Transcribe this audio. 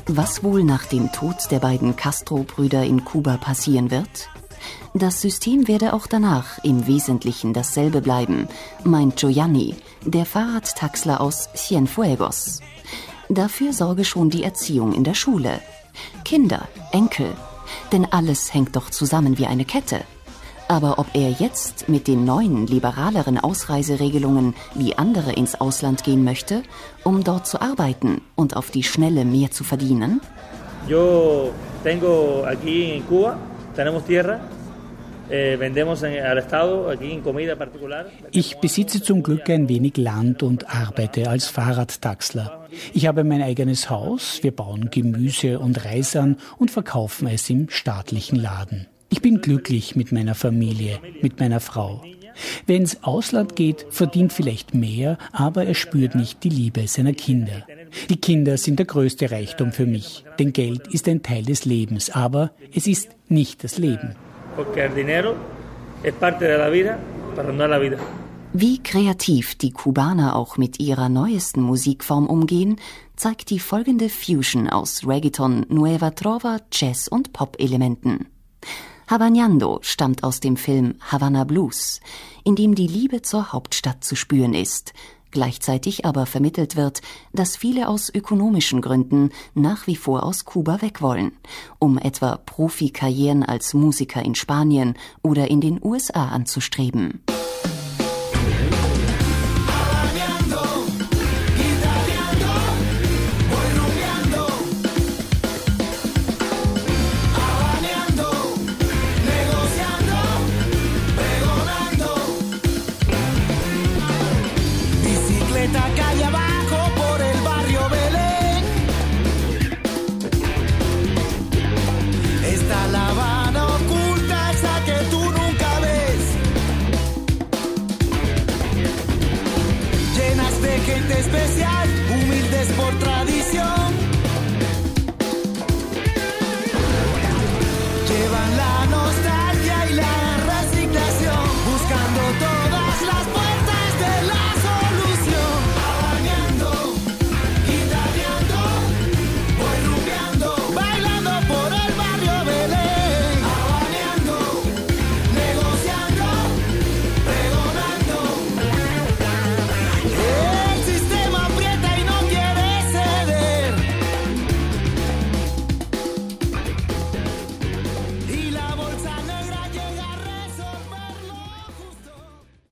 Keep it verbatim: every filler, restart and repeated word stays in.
Was wohl nach dem Tod der beiden Castro-Brüder in Kuba passieren wird? Das System werde auch danach im Wesentlichen dasselbe bleiben, meint Giuliani, der Fahrradtaxler aus Cienfuegos. Dafür sorge schon die Erziehung in der Schule. Kinder, Enkel, denn alles hängt doch zusammen wie eine Kette. Aber ob er jetzt mit den neuen, liberaleren Ausreiseregelungen wie andere ins Ausland gehen möchte, um dort zu arbeiten und auf die Schnelle mehr zu verdienen? Yo tengo aquí en Cuba, tenemos tierra. Ich besitze zum Glück ein wenig Land und arbeite als Fahrradtaxler. Ich habe mein eigenes Haus, wir bauen Gemüse und Reis an und verkaufen es im staatlichen Laden. Ich bin glücklich mit meiner Familie, mit meiner Frau. Wer ins Ausland geht, verdient vielleicht mehr, aber er spürt nicht die Liebe seiner Kinder. Die Kinder sind der größte Reichtum für mich, denn Geld ist ein Teil des Lebens, aber es ist nicht das Leben. Wie kreativ die Kubaner auch mit ihrer neuesten Musikform umgehen, zeigt die folgende Fusion aus Reggaeton, Nueva Trova, Jazz und Pop-Elementen. Habaneando stammt aus dem Film Havana Blues, in dem die Liebe zur Hauptstadt zu spüren ist, gleichzeitig aber vermittelt wird, dass viele aus ökonomischen Gründen nach wie vor aus Kuba weg wollen, um etwa Profikarrieren als Musiker in Spanien oder in den U S A anzustreben. Calle abajo por el barrio Belén. Está la Habana oculta, esa que tú nunca ves. Llenas de gente especial, humildes por tradición. Llevan la nostalgia.